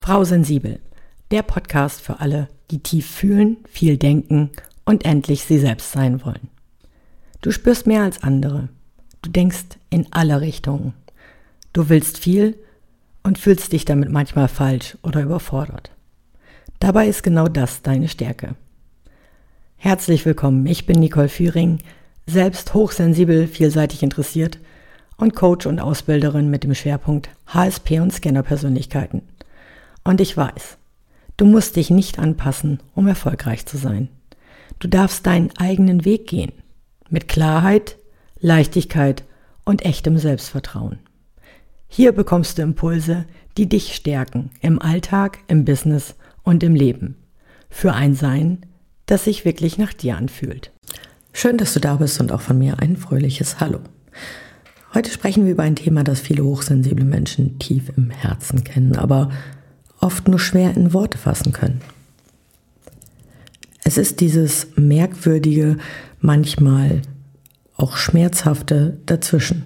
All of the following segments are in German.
Frau Sensibel, der Podcast für alle, die tief fühlen, viel denken und endlich sie selbst sein wollen. Du spürst mehr als andere. Du denkst in alle Richtungen. Du willst viel und fühlst dich damit manchmal falsch oder überfordert. Dabei ist genau das deine Stärke. Herzlich willkommen, ich bin Nicole Führing, selbst hochsensibel, vielseitig interessiert und Coach und Ausbilderin mit dem Schwerpunkt HSP und Scanner-Persönlichkeiten. Und ich weiß, du musst dich nicht anpassen, um erfolgreich zu sein. Du darfst deinen eigenen Weg gehen, mit Klarheit, Leichtigkeit und echtem Selbstvertrauen. Hier bekommst du Impulse, die dich stärken, im Alltag, im Business und im Leben. Für ein Sein, das sich wirklich nach dir anfühlt. Schön, dass du da bist und auch von mir ein fröhliches Hallo. Heute sprechen wir über ein Thema, das viele hochsensible Menschen tief im Herzen kennen, aber oft nur schwer in Worte fassen können. Es ist dieses merkwürdige, manchmal auch schmerzhafte Dazwischen.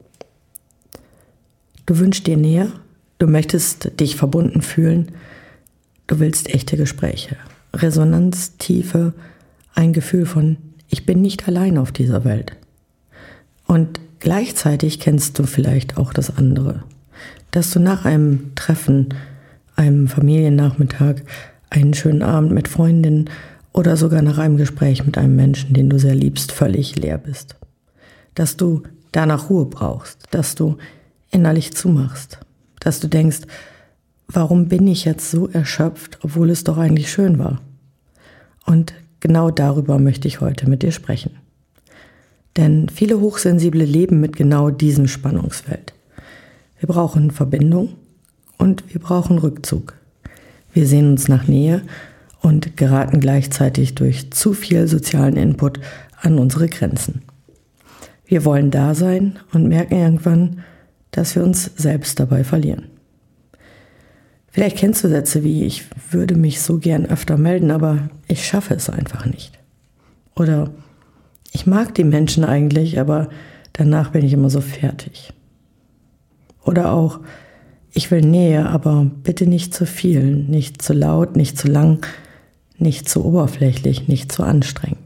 Du wünschst dir Nähe, du möchtest dich verbunden fühlen, du willst echte Gespräche, Resonanz, Tiefe, ein Gefühl von, ich bin nicht allein auf dieser Welt. Und gleichzeitig kennst du vielleicht auch das andere, dass du nach einem Treffen, einem Familiennachmittag, einen schönen Abend mit Freundinnen oder sogar nach einem Gespräch mit einem Menschen, den du sehr liebst, völlig leer bist. Dass du danach Ruhe brauchst, dass du innerlich zumachst, dass du denkst, warum bin ich jetzt so erschöpft, obwohl es doch eigentlich schön war? Und genau darüber möchte ich heute mit dir sprechen. Denn viele Hochsensible leben mit genau diesem Spannungsfeld. Wir brauchen Verbindung und wir brauchen Rückzug. Wir sehen uns nach Nähe und geraten gleichzeitig durch zu viel sozialen Input an unsere Grenzen. Wir wollen da sein und merken irgendwann, dass wir uns selbst dabei verlieren. Vielleicht kennst du Sätze wie, ich würde mich so gern öfter melden, aber ich schaffe es einfach nicht. Oder ich mag die Menschen eigentlich, aber danach bin ich immer so fertig. Oder auch, ich will Nähe, aber bitte nicht zu viel, nicht zu laut, nicht zu lang, nicht zu oberflächlich, nicht zu anstrengend.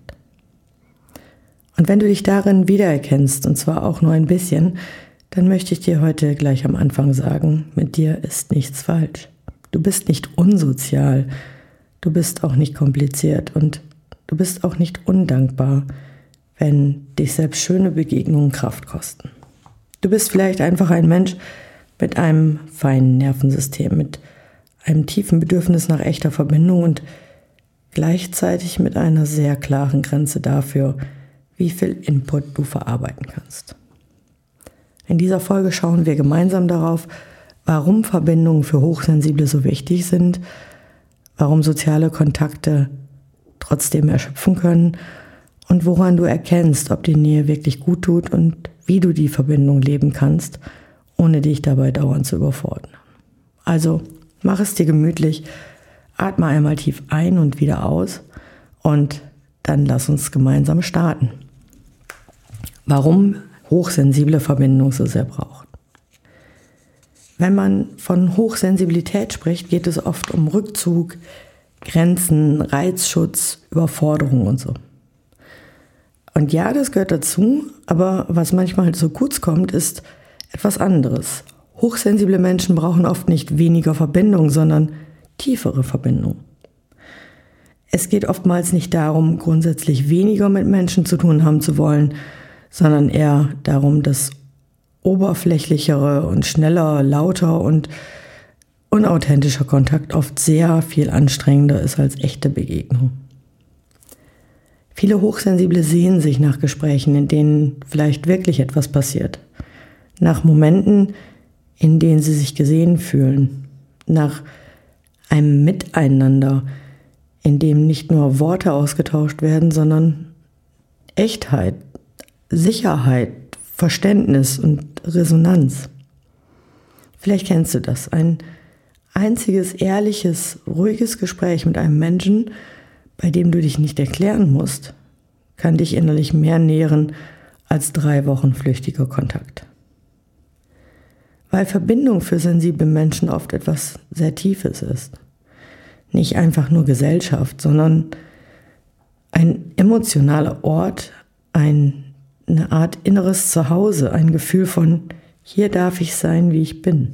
Und wenn du dich darin wiedererkennst, und zwar auch nur ein bisschen, dann möchte ich dir heute gleich am Anfang sagen, mit dir ist nichts falsch. Du bist nicht unsozial, du bist auch nicht kompliziert und du bist auch nicht undankbar, wenn dich selbst schöne Begegnungen Kraft kosten. Du bist vielleicht einfach ein Mensch mit einem feinen Nervensystem, mit einem tiefen Bedürfnis nach echter Verbindung und gleichzeitig mit einer sehr klaren Grenze dafür, wie viel Input du verarbeiten kannst. In dieser Folge schauen wir gemeinsam darauf, warum Verbindungen für Hochsensible so wichtig sind, warum soziale Kontakte trotzdem erschöpfen können und woran du erkennst, ob die Nähe wirklich gut tut und wie du die Verbindung leben kannst, ohne dich dabei dauernd zu überfordern. Also mach es dir gemütlich, atme einmal tief ein und wieder aus und dann lass uns gemeinsam starten. Warum hochsensible Verbindung so sehr braucht. Wenn man von Hochsensibilität spricht, geht es oft um Rückzug, Grenzen, Reizschutz, Überforderung und so. Und ja, das gehört dazu, aber was manchmal so kurz kommt, ist etwas anderes. Hochsensible Menschen brauchen oft nicht weniger Verbindung, sondern tiefere Verbindung. Es geht oftmals nicht darum, grundsätzlich weniger mit Menschen zu tun haben zu wollen, sondern eher darum, dass oberflächlichere und schneller, lauter und unauthentischer Kontakt oft sehr viel anstrengender ist als echte Begegnung. Viele Hochsensible sehnen sich nach Gesprächen, in denen vielleicht wirklich etwas passiert. Nach Momenten, in denen sie sich gesehen fühlen. Nach einem Miteinander, in dem nicht nur Worte ausgetauscht werden, sondern Echtheit, Sicherheit, Verständnis und Resonanz. Vielleicht kennst du das. Ein einziges, ehrliches, ruhiges Gespräch mit einem Menschen, bei dem du dich nicht erklären musst, kann dich innerlich mehr nähren als 3 Wochen flüchtiger Kontakt. weil Verbindung für sensible Menschen oft etwas sehr Tiefes ist. Nicht einfach nur Gesellschaft, sondern ein emotionaler Ort, eine Art inneres Zuhause, ein Gefühl von, hier darf ich sein, wie ich bin.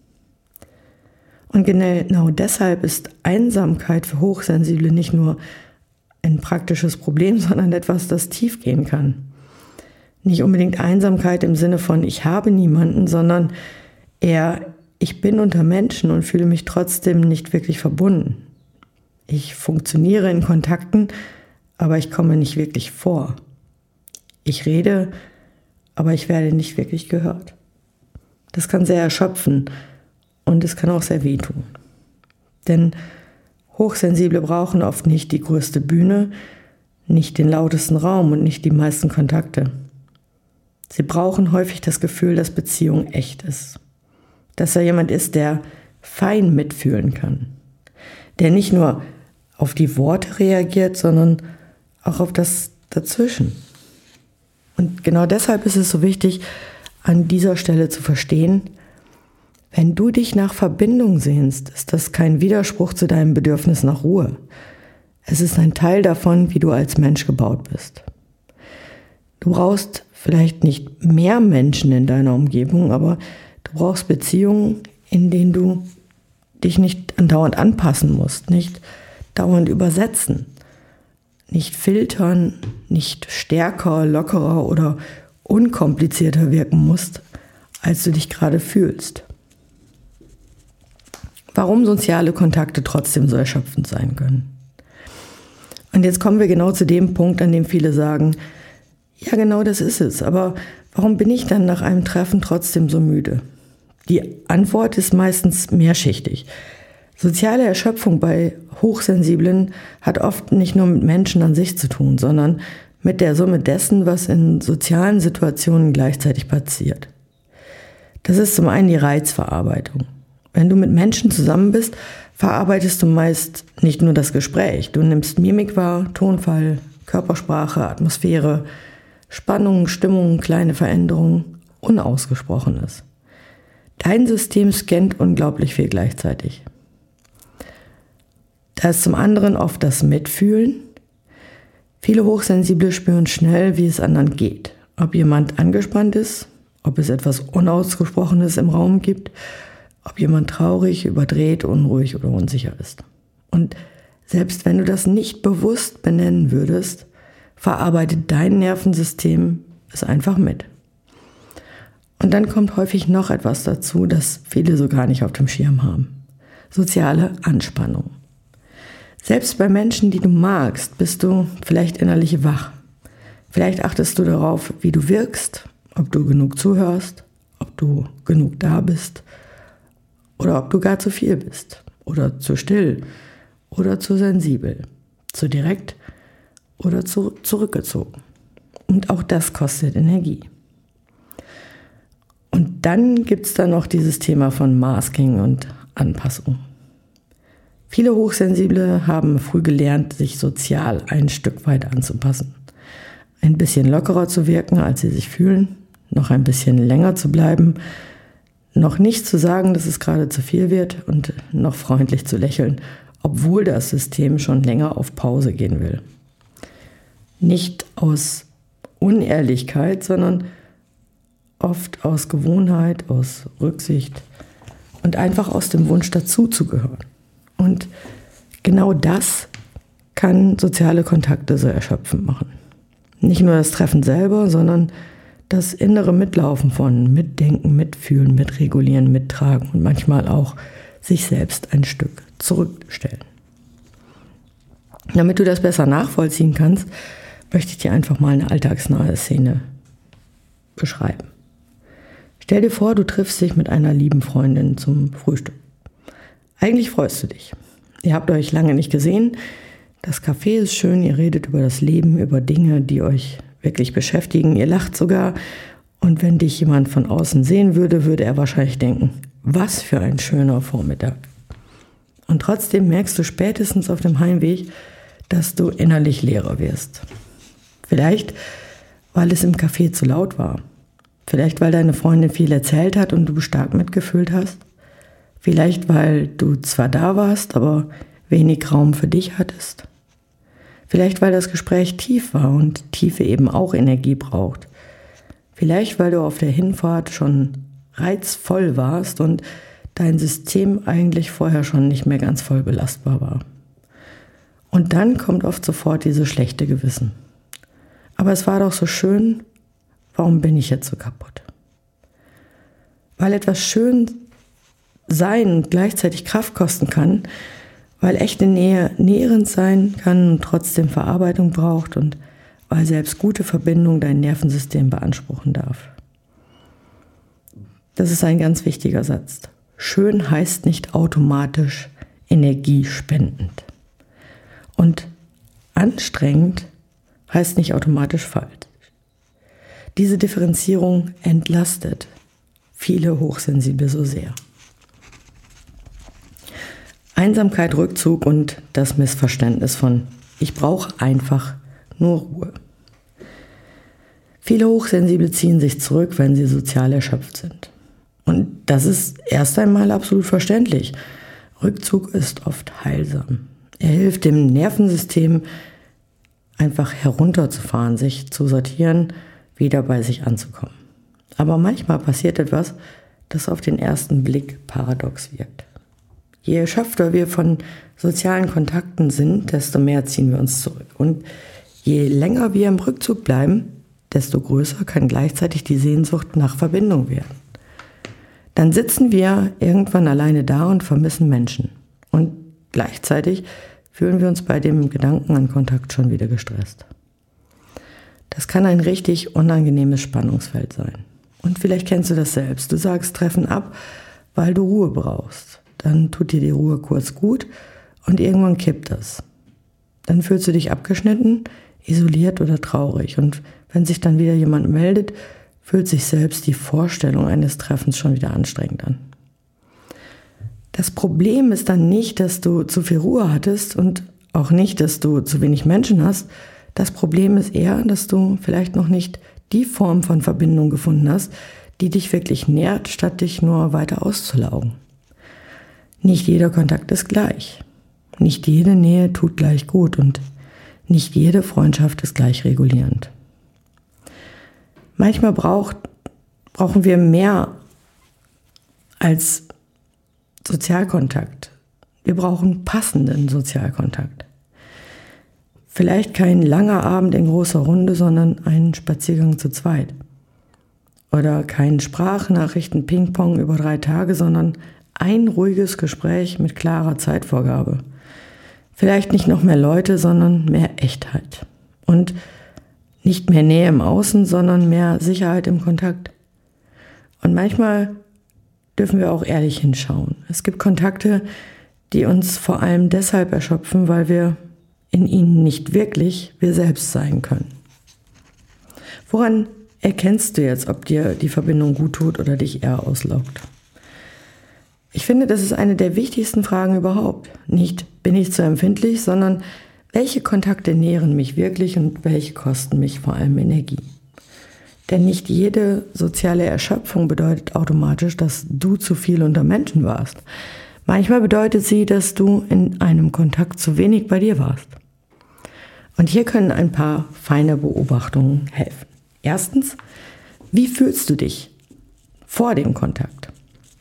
Und genau deshalb ist Einsamkeit für Hochsensible nicht nur ein praktisches Problem, sondern etwas, das tief gehen kann. Nicht unbedingt Einsamkeit im Sinne von, ich habe niemanden, sondern eher, ich bin unter Menschen und fühle mich trotzdem nicht wirklich verbunden. Ich funktioniere in Kontakten, aber ich komme nicht wirklich vor. Ich rede, aber ich werde nicht wirklich gehört. Das kann sehr erschöpfen und es kann auch sehr wehtun. Denn Hochsensible brauchen oft nicht die größte Bühne, nicht den lautesten Raum und nicht die meisten Kontakte. Sie brauchen häufig das Gefühl, dass Beziehung echt ist. Dass da jemand ist, der fein mitfühlen kann. Der nicht nur auf die Worte reagiert, sondern auch auf das Dazwischen. Und genau deshalb ist es so wichtig, an dieser Stelle zu verstehen, wenn du dich nach Verbindung sehnst, ist das kein Widerspruch zu deinem Bedürfnis nach Ruhe. Es ist ein Teil davon, wie du als Mensch gebaut bist. Du brauchst vielleicht nicht mehr Menschen in deiner Umgebung, aber du brauchst Beziehungen, in denen du dich nicht andauernd anpassen musst, nicht dauernd übersetzen, nicht filtern, nicht stärker, lockerer oder unkomplizierter wirken musst, als du dich gerade fühlst. Warum soziale Kontakte trotzdem so erschöpfend sein können. Und jetzt kommen wir genau zu dem Punkt, an dem viele sagen, ja, genau das ist es, aber warum bin ich dann nach einem Treffen trotzdem so müde? Die Antwort ist meistens mehrschichtig. Soziale Erschöpfung bei Hochsensiblen hat oft nicht nur mit Menschen an sich zu tun, sondern mit der Summe dessen, was in sozialen Situationen gleichzeitig passiert. Das ist zum einen die Reizverarbeitung. Wenn du mit Menschen zusammen bist, verarbeitest du meist nicht nur das Gespräch. Du nimmst Mimik wahr, Tonfall, Körpersprache, Atmosphäre, Spannungen, Stimmungen, kleine Veränderungen, Unausgesprochenes. Dein System scannt unglaublich viel gleichzeitig. Da ist zum anderen oft das Mitfühlen. Viele Hochsensible spüren schnell, wie es anderen geht. Ob jemand angespannt ist, ob es etwas Unausgesprochenes im Raum gibt, ob jemand traurig, überdreht, unruhig oder unsicher ist. Und selbst wenn du das nicht bewusst benennen würdest, verarbeitet dein Nervensystem es einfach mit. Und dann kommt häufig noch etwas dazu, das viele so gar nicht auf dem Schirm haben. Soziale Anspannung. Selbst bei Menschen, die du magst, bist du vielleicht innerlich wach. Vielleicht achtest du darauf, wie du wirkst, ob du genug zuhörst, ob du genug da bist oder ob du gar zu viel bist oder zu still oder zu sensibel, zu direkt oder zurückgezogen. Und auch das kostet Energie. Und dann gibt es da noch dieses Thema von Masking und Anpassung. Viele Hochsensible haben früh gelernt, sich sozial ein Stück weit anzupassen. Ein bisschen lockerer zu wirken, als sie sich fühlen, noch ein bisschen länger zu bleiben, noch nicht zu sagen, dass es gerade zu viel wird und noch freundlich zu lächeln, obwohl das System schon länger auf Pause gehen will. Nicht aus Unehrlichkeit, sondern oft aus Gewohnheit, aus Rücksicht und einfach aus dem Wunsch dazuzugehören. Und genau das kann soziale Kontakte so erschöpfend machen. Nicht nur das Treffen selber, sondern das innere Mitlaufen von Mitdenken, Mitfühlen, Mitregulieren, Mittragen und manchmal auch sich selbst ein Stück zurückstellen. Damit du das besser nachvollziehen kannst, möchte ich dir einfach mal eine alltagsnahe Szene beschreiben. Stell dir vor, du triffst dich mit einer lieben Freundin zum Frühstück. Eigentlich freust du dich. Ihr habt euch lange nicht gesehen. Das Café ist schön, ihr redet über das Leben, über Dinge, die euch wirklich beschäftigen. Ihr lacht sogar. Und wenn dich jemand von außen sehen würde, würde er wahrscheinlich denken, was für ein schöner Vormittag. Und trotzdem merkst du spätestens auf dem Heimweg, dass du innerlich leerer wirst. Vielleicht, weil es im Café zu laut war. Vielleicht, weil deine Freundin viel erzählt hat und du stark mitgefühlt hast. Vielleicht, weil du zwar da warst, aber wenig Raum für dich hattest. Vielleicht, weil das Gespräch tief war und Tiefe eben auch Energie braucht. Vielleicht, weil du auf der Hinfahrt schon reizvoll warst und dein System eigentlich vorher schon nicht mehr ganz voll belastbar war. Und dann kommt oft sofort dieses schlechte Gewissen. Aber es war doch so schön, warum bin ich jetzt so kaputt? Weil etwas schön sein und gleichzeitig Kraft kosten kann, weil echte Nähe nährend sein kann und trotzdem Verarbeitung braucht und weil selbst gute Verbindung dein Nervensystem beanspruchen darf. Das ist ein ganz wichtiger Satz. Schön heißt nicht automatisch energiespendend. Und anstrengend heißt nicht automatisch falsch. Diese Differenzierung entlastet viele Hochsensible so sehr. Einsamkeit, Rückzug und das Missverständnis von ich brauche einfach nur Ruhe. Viele Hochsensible ziehen sich zurück, wenn sie sozial erschöpft sind. Und das ist erst einmal absolut verständlich. Rückzug ist oft heilsam. Er hilft dem Nervensystem einfach herunterzufahren, sich zu sortieren, wieder bei sich anzukommen. Aber manchmal passiert etwas, das auf den ersten Blick paradox wirkt. Je erschöpfter wir von sozialen Kontakten sind, desto mehr ziehen wir uns zurück. Und je länger wir im Rückzug bleiben, desto größer kann gleichzeitig die Sehnsucht nach Verbindung werden. Dann sitzen wir irgendwann alleine da und vermissen Menschen. Und gleichzeitig fühlen wir uns bei dem Gedanken an Kontakt schon wieder gestresst. Das kann ein richtig unangenehmes Spannungsfeld sein. Und vielleicht kennst du das selbst. Du sagst Treffen ab, weil du Ruhe brauchst. Dann tut dir die Ruhe kurz gut und irgendwann kippt das. Dann fühlst du dich abgeschnitten, isoliert oder traurig. Und wenn sich dann wieder jemand meldet, fühlt sich selbst die Vorstellung eines Treffens schon wieder anstrengend an. Das Problem ist dann nicht, dass du zu viel Ruhe hattest und auch nicht, dass du zu wenig Menschen hast. Das Problem ist eher, dass du vielleicht noch nicht die Form von Verbindung gefunden hast, die dich wirklich nährt, statt dich nur weiter auszulaugen. Nicht jeder Kontakt ist gleich. Nicht jede Nähe tut gleich gut und nicht jede Freundschaft ist gleich regulierend. Manchmal brauchen wir mehr als Sozialkontakt. Wir brauchen passenden Sozialkontakt. Vielleicht kein langer Abend in großer Runde, sondern einen Spaziergang zu zweit. Oder kein Sprachnachrichten-Ping-Pong über 3 Tage, sondern ein ruhiges Gespräch mit klarer Zeitvorgabe. Vielleicht nicht noch mehr Leute, sondern mehr Echtheit. Und nicht mehr Nähe im Außen, sondern mehr Sicherheit im Kontakt. Und manchmal dürfen wir auch ehrlich hinschauen. Es gibt Kontakte, die uns vor allem deshalb erschöpfen, weil wir in ihnen nicht wirklich wir selbst sein können. Woran erkennst du jetzt, ob dir die Verbindung gut tut oder dich eher auslaugt? Ich finde, das ist eine der wichtigsten Fragen überhaupt. Nicht, bin ich zu empfindlich, sondern welche Kontakte nähren mich wirklich und welche kosten mich vor allem Energie? Denn nicht jede soziale Erschöpfung bedeutet automatisch, dass du zu viel unter Menschen warst. Manchmal bedeutet sie, dass du in einem Kontakt zu wenig bei dir warst. Und hier können ein paar feine Beobachtungen helfen. Erstens, wie fühlst du dich vor dem Kontakt?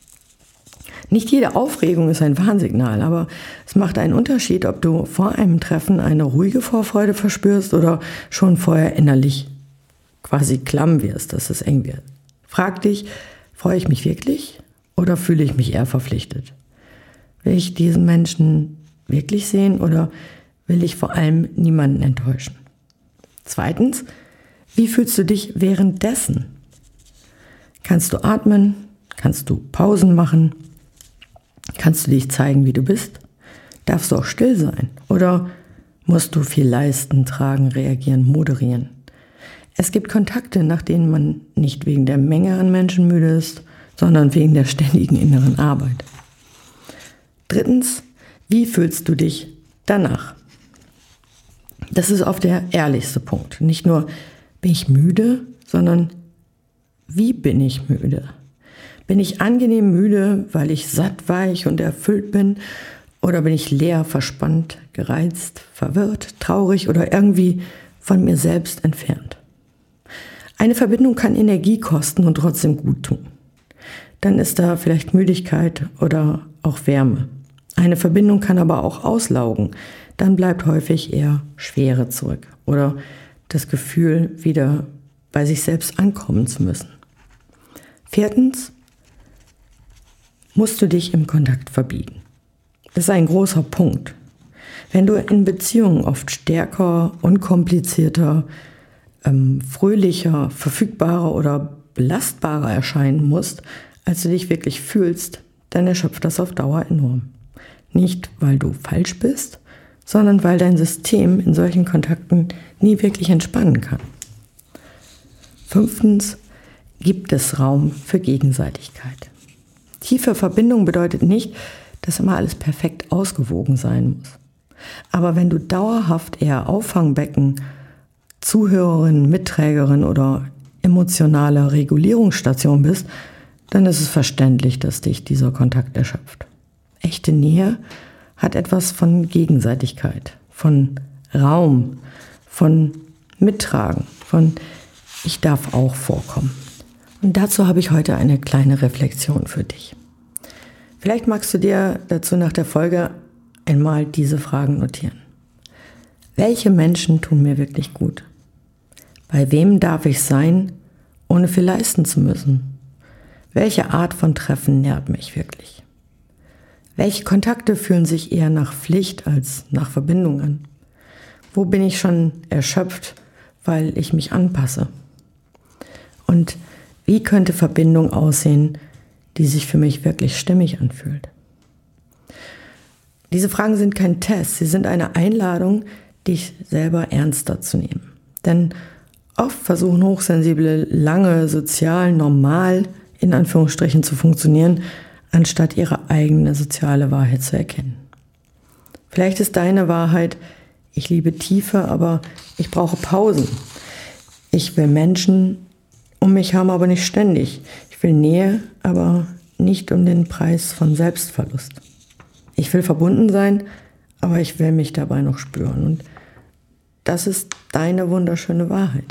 Nicht jede Aufregung ist ein Warnsignal, aber es macht einen Unterschied, ob du vor einem Treffen eine ruhige Vorfreude verspürst oder schon vorher innerlich quasi klamm wirst, dass es eng wird. Frag dich, freue ich mich wirklich oder fühle ich mich eher verpflichtet? Will ich diesen Menschen wirklich sehen oder will ich vor allem niemanden enttäuschen? Zweitens, wie fühlst du dich währenddessen? Kannst du atmen? Kannst du Pausen machen? Kannst du dich zeigen, wie du bist? Darfst du auch still sein? Oder musst du viel leisten, tragen, reagieren, moderieren? Es gibt Kontakte, nach denen man nicht wegen der Menge an Menschen müde ist, sondern wegen der ständigen inneren Arbeit. Drittens, wie fühlst du dich danach? Das ist oft der ehrlichste Punkt. Nicht nur bin ich müde, sondern wie bin ich müde? Bin ich angenehm müde, weil ich satt, weich und erfüllt bin? Oder bin ich leer, verspannt, gereizt, verwirrt, traurig oder irgendwie von mir selbst entfernt? Eine Verbindung kann Energie kosten und trotzdem gut tun. Dann ist da vielleicht Müdigkeit oder auch Wärme. Eine Verbindung kann aber auch auslaugen. Dann bleibt häufig eher Schwere zurück oder das Gefühl, wieder bei sich selbst ankommen zu müssen. 4. musst du dich im Kontakt verbiegen. Das ist ein großer Punkt. Wenn du in Beziehungen oft stärker, unkomplizierter, fröhlicher, verfügbarer oder belastbarer erscheinen musst, als du dich wirklich fühlst, dann erschöpft das auf Dauer enorm. Nicht, weil du falsch bist, sondern weil dein System in solchen Kontakten nie wirklich entspannen kann. 5. gibt es Raum für Gegenseitigkeit. Tiefe Verbindung bedeutet nicht, dass immer alles perfekt ausgewogen sein muss. Aber wenn du dauerhaft eher Auffangbecken, Zuhörerin, Mitträgerin oder emotionale Regulierungsstation bist, dann ist es verständlich, dass dich dieser Kontakt erschöpft. Echte Nähe hat etwas von Gegenseitigkeit, von Raum, von Mittragen, von ich darf auch vorkommen. Und dazu habe ich heute eine kleine Reflexion für dich. Vielleicht magst du dir dazu nach der Folge einmal diese Fragen notieren. Welche Menschen tun mir wirklich gut? Bei wem darf ich sein, ohne viel leisten zu müssen? Welche Art von Treffen nährt mich wirklich? Welche Kontakte fühlen sich eher nach Pflicht als nach Verbindung an? Wo bin ich schon erschöpft, weil ich mich anpasse? Und wie könnte Verbindung aussehen, die sich für mich wirklich stimmig anfühlt? Diese Fragen sind kein Test, sie sind eine Einladung, dich selber ernster zu nehmen. Denn oft versuchen Hochsensible lange sozial normal in Anführungsstrichen zu funktionieren, anstatt ihre eigene soziale Wahrheit zu erkennen. Vielleicht ist deine Wahrheit, ich liebe Tiefe, aber ich brauche Pausen. Ich will Menschen um mich haben, aber nicht ständig. Ich will Nähe, aber nicht um den Preis von Selbstverlust. Ich will verbunden sein, aber ich will mich dabei noch spüren. Und das ist deine wunderschöne Wahrheit.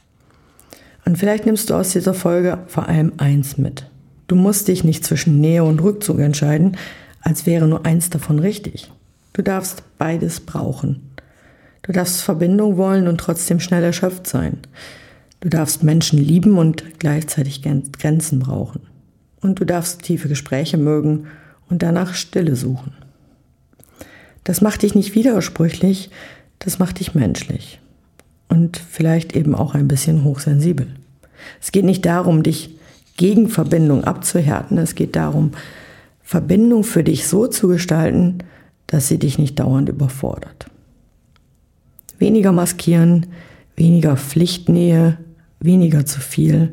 Und vielleicht nimmst du aus dieser Folge vor allem eins mit. Du musst dich nicht zwischen Nähe und Rückzug entscheiden, als wäre nur eins davon richtig. Du darfst beides brauchen. Du darfst Verbindung wollen und trotzdem schnell erschöpft sein. Du darfst Menschen lieben und gleichzeitig Grenzen brauchen. Und du darfst tiefe Gespräche mögen und danach Stille suchen. Das macht dich nicht widersprüchlich, das macht dich menschlich. Und vielleicht eben auch ein bisschen hochsensibel. Es geht nicht darum, dich gegen Verbindung abzuhärten. Es geht darum, Verbindung für dich so zu gestalten, dass sie dich nicht dauernd überfordert. Weniger maskieren, weniger Pflichtnähe, weniger zu viel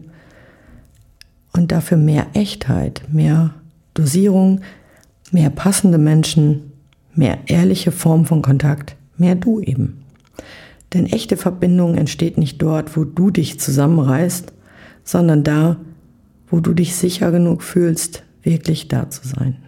und dafür mehr Echtheit, mehr Dosierung, mehr passende Menschen, mehr ehrliche Form von Kontakt, mehr du eben. Denn echte Verbindung entsteht nicht dort, wo du dich zusammenreißt, sondern da, wo du dich sicher genug fühlst, wirklich da zu sein.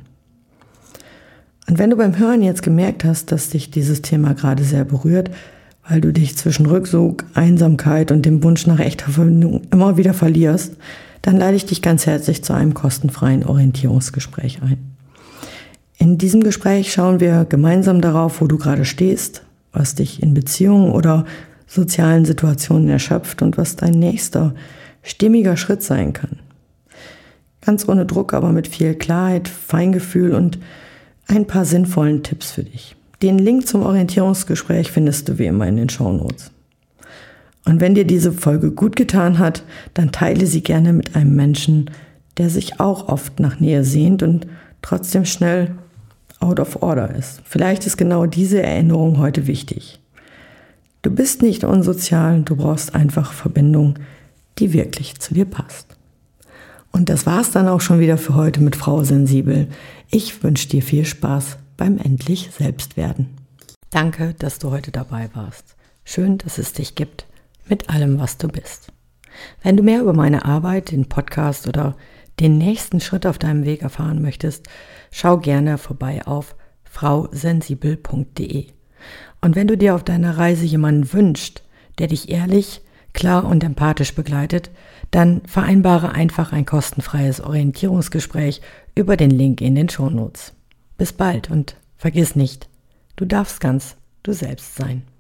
Und wenn du beim Hören jetzt gemerkt hast, dass dich dieses Thema gerade sehr berührt, weil du dich zwischen Rückzug, Einsamkeit und dem Wunsch nach echter Verbindung immer wieder verlierst, dann lade ich dich ganz herzlich zu einem kostenfreien Orientierungsgespräch ein. In diesem Gespräch schauen wir gemeinsam darauf, wo du gerade stehst, was dich in Beziehungen oder sozialen Situationen erschöpft und was dein nächster stimmiger Schritt sein kann. Ganz ohne Druck, aber mit viel Klarheit, Feingefühl und ein paar sinnvollen Tipps für dich. Den Link zum Orientierungsgespräch findest du wie immer in den Shownotes. Und wenn dir diese Folge gut getan hat, dann teile sie gerne mit einem Menschen, der sich auch oft nach Nähe sehnt und trotzdem schnell out of order ist. Vielleicht ist genau diese Erinnerung heute wichtig. Du bist nicht unsozial, du brauchst einfach Verbindung, die wirklich zu dir passt. Und das war's dann auch schon wieder für heute mit Frau Sensibel. Ich wünsche dir viel Spaß beim endlich Selbstwerden. Danke, dass du heute dabei warst. Schön, dass es dich gibt, mit allem, was du bist. Wenn du mehr über meine Arbeit, den Podcast oder den nächsten Schritt auf deinem Weg erfahren möchtest, schau gerne vorbei auf frausensibel.de. Und wenn du dir auf deiner Reise jemanden wünschst, der dich ehrlich, klar und empathisch begleitet, dann vereinbare einfach ein kostenfreies Orientierungsgespräch über den Link in den Shownotes. Bis bald und vergiss nicht, du darfst ganz du selbst sein.